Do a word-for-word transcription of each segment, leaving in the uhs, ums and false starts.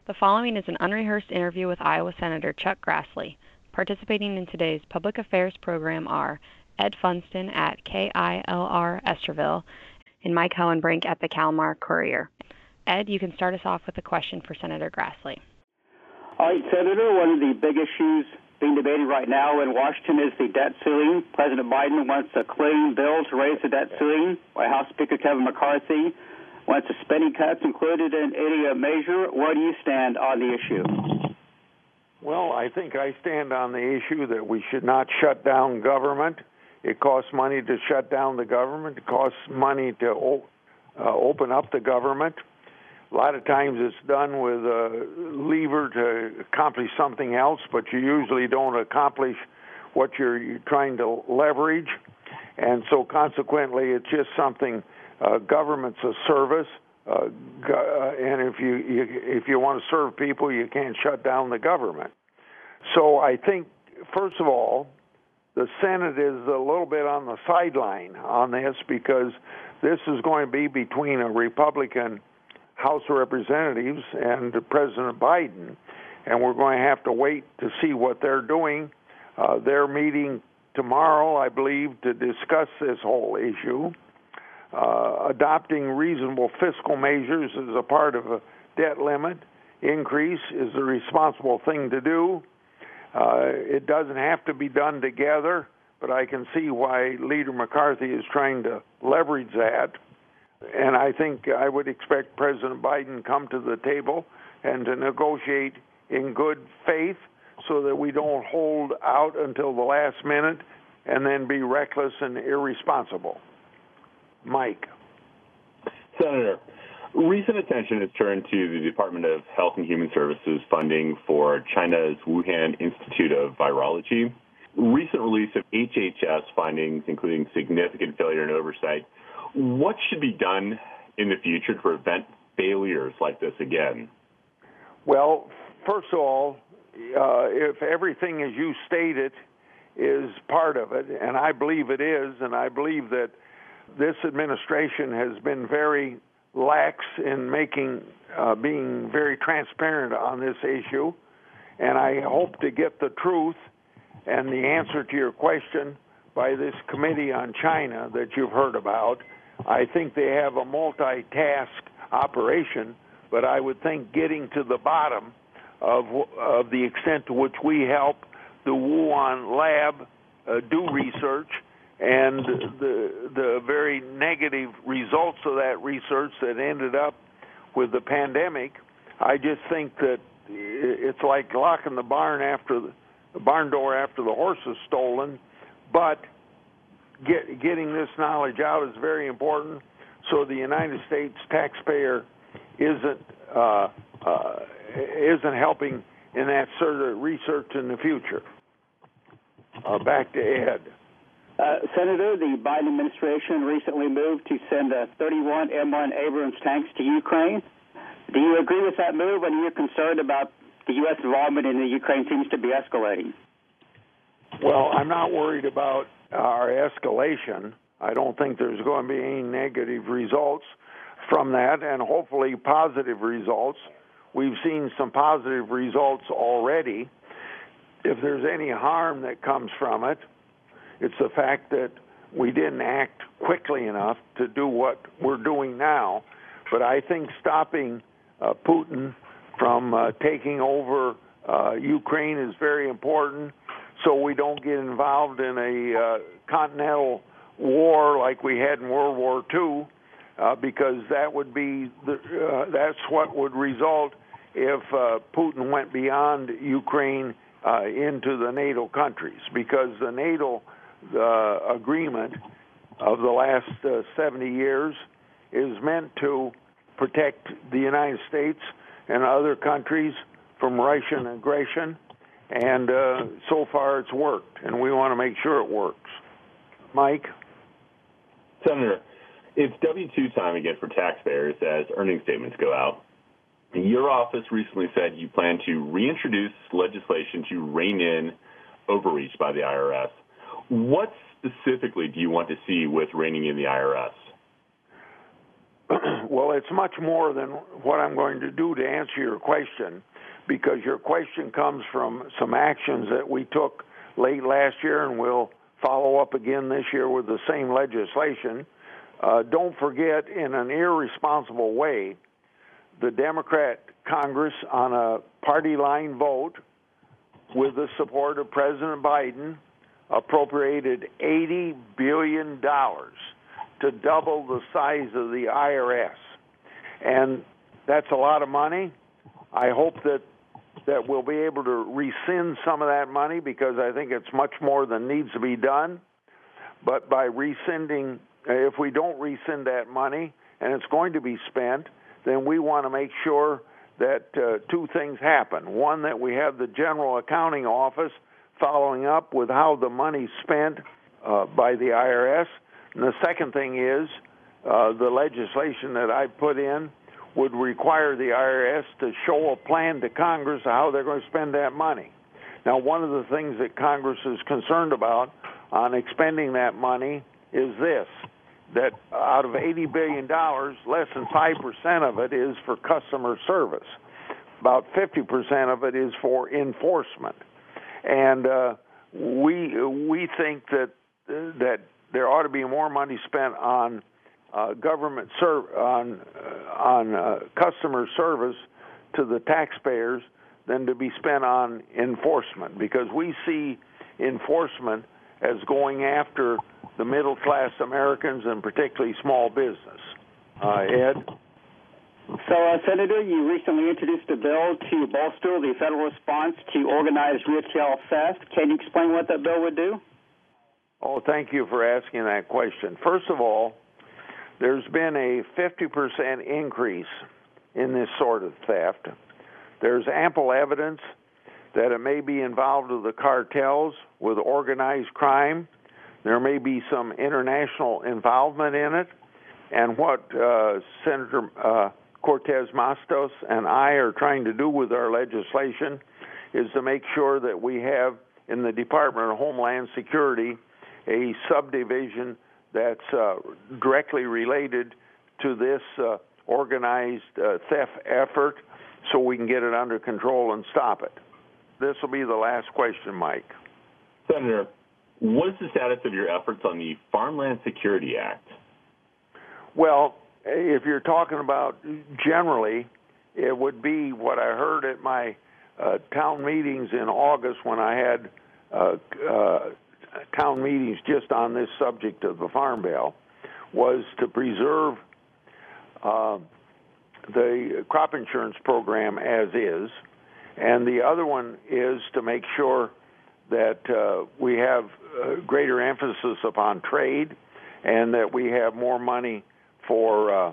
The following is an unrehearsed interview with Iowa Senator Chuck Grassley. Participating in today's public affairs program are Ed Funston at K I L R Esterville and Mike Hohenbrink at the Kalmar Courier. Ed, you can start us off with a question for Senator Grassley. All right, Senator, one of the big issues being debated right now in Washington is the debt ceiling. President Biden wants a clean bill to raise the debt ceiling, while House Speaker Kevin McCarthy wants the spending cuts included in any measure. Where do you stand on the issue? Well, I think I stand on the issue that we should not shut down government. It costs money to shut down the government. It costs money to uh, open up the government. A lot of times it's done with a lever to accomplish something else, but you usually don't accomplish what you're trying to leverage. And so consequently, it's just something. Uh, government's a service, uh, go, uh, and if you, you if you want to serve people, you can't shut down the government. So I think, first of all, the Senate is a little bit on the sideline on this because this is going to be between a Republican House of Representatives and President Biden, and we're going to have to wait to see what they're doing. Uh, they're meeting tomorrow, I believe, to discuss this whole issue. Uh, adopting reasonable fiscal measures as a part of a debt limit increase is the responsible thing to do. Uh, it doesn't have to be done together, but I can see why Leader McCarthy is trying to leverage that. And I think I would expect President Biden come to the table and to negotiate in good faith so that we don't hold out until the last minute and then be reckless and irresponsible. Mike. Senator, recent attention has turned to the Department of Health and Human Services funding for China's Wuhan Institute of Virology. Recent release of H H S findings, including significant failure and oversight. What should be done in the future to prevent failures like this again? Well, first of all, uh, if everything as you stated is part of it, and I believe it is, and I believe that this administration has been very lax in making, uh, being very transparent on this issue, and I hope to get the truth and the answer to your question by this committee on China that you've heard about. I think they have a multitask operation, but I would think getting to the bottom of of the extent to which we help the Wuhan lab uh, do research and the the very negative results of that research that ended up with the pandemic. I just think that it's like locking the barn after the, the barn door after the horse is stolen, but Get, getting this knowledge out is very important so the United States taxpayer isn't uh, uh, isn't helping in that sort of research in the future. Uh, back to Ed. Uh, Senator, the Biden administration recently moved to send uh, thirty-one M one Abrams tanks to Ukraine. Do you agree with that move, and are you concerned about the U S involvement in the Ukraine seems to be escalating? Well, I'm not worried about our escalation. I don't think there's going to be any negative results from that, and hopefully positive results. We've seen some positive results already. If there's any harm that comes from it, it's the fact that we didn't act quickly enough to do what we're doing now. But I think stopping uh, Putin from uh, taking over uh, Ukraine is very important, so we don't get involved in a uh, continental war like we had in World War Two, uh, because that would be the, uh, that's what would result if uh, Putin went beyond Ukraine uh, into the NATO countries, because the NATO uh, agreement of the last uh, seventy years is meant to protect the United States and other countries from Russian aggression. And uh, so far it's worked, and we want to make sure it works. Mike? Senator, it's W two time again for taxpayers as earnings statements go out. Your office recently said you plan to reintroduce legislation to rein in overreach by the I R S. What specifically do you want to see with reining in the I R S? Well, it's much more than what I'm going to do to answer your question, because your question comes from some actions that we took late last year, and we'll follow up again this year with the same legislation. Uh, don't forget, in an irresponsible way, the Democrat Congress, on a party line vote with the support of President Biden, appropriated eighty billion dollars to double the size of the I R S. And that's a lot of money. I hope that that we'll be able to rescind some of that money, because I think it's much more than needs to be done. But by rescinding, if we don't rescind that money and it's going to be spent, then we want to make sure that uh, two things happen. One, that we have the General Accounting Office following up with how the money's spent uh, by the I R S. And the second thing is uh, the legislation that I put in would require the I R S to show a plan to Congress of how they're going to spend that money. Now, one of the things that Congress is concerned about on expending that money is this, that out of eighty billion dollars, less than five percent of it is for customer service. About fifty percent of it is for enforcement. And uh, we we think that that there ought to be more money spent on uh, government ser- on uh, on uh, customer service to the taxpayers than to be spent on enforcement, because we see enforcement as going after the middle-class Americans and particularly small business. Uh, Ed? So, uh, Senator, you recently introduced a bill to bolster the federal response to organized retail theft. Can you explain what that bill would do? Oh, thank you for asking that question. First of all, there's been a fifty percent increase in this sort of theft. There's ample evidence that it may be involved with the cartels, with organized crime. There may be some international involvement in it. And what uh, Senator uh, Cortez Matos and I are trying to do with our legislation is to make sure that we have in the Department of Homeland Security a subdivision that's uh, directly related to this uh, organized uh, theft effort, so we can get it under control and stop it. This will be the last question, Mike. Senator, what is the status of your efforts on the Farmland Security Act? Well, if you're talking about generally, it would be what I heard at my uh, town meetings in August when I had uh, uh, town meetings just on this subject of the Farm Bill, was to preserve uh, the crop insurance program as is, and the other one is to make sure that uh, we have uh, greater emphasis upon trade, and that we have more money for uh,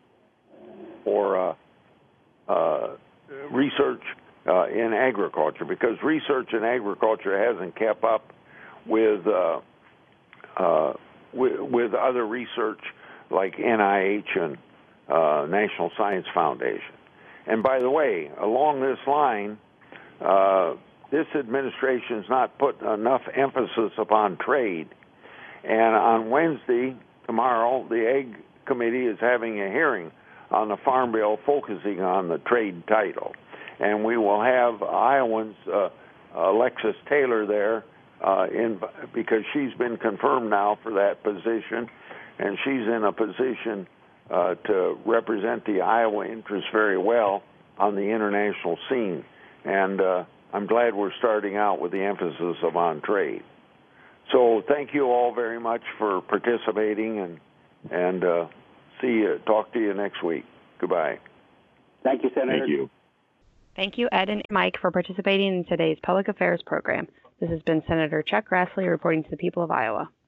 for uh, uh, research uh, in agriculture, because research in agriculture hasn't kept up with uh, uh, with, with other research like N I H and uh, National Science Foundation. And by the way, along this line, uh, this administration has not put enough emphasis upon trade. And on Wednesday, tomorrow, the Ag Committee is having a hearing on the Farm Bill focusing on the trade title. And we will have Iowans, uh, Alexis Taylor there, uh, in because she's been confirmed now for that position, and she's in a position uh, to represent the Iowa interests very well on the international scene. And uh, I'm glad we're starting out with the emphasis of on trade. So thank you all very much for participating, and and uh, see you, talk to you next week. Goodbye. Thank you, Senator. Thank you. Thank you, Ed and Mike, for participating in today's Public Affairs program. This has been Senator Chuck Grassley reporting to the people of Iowa.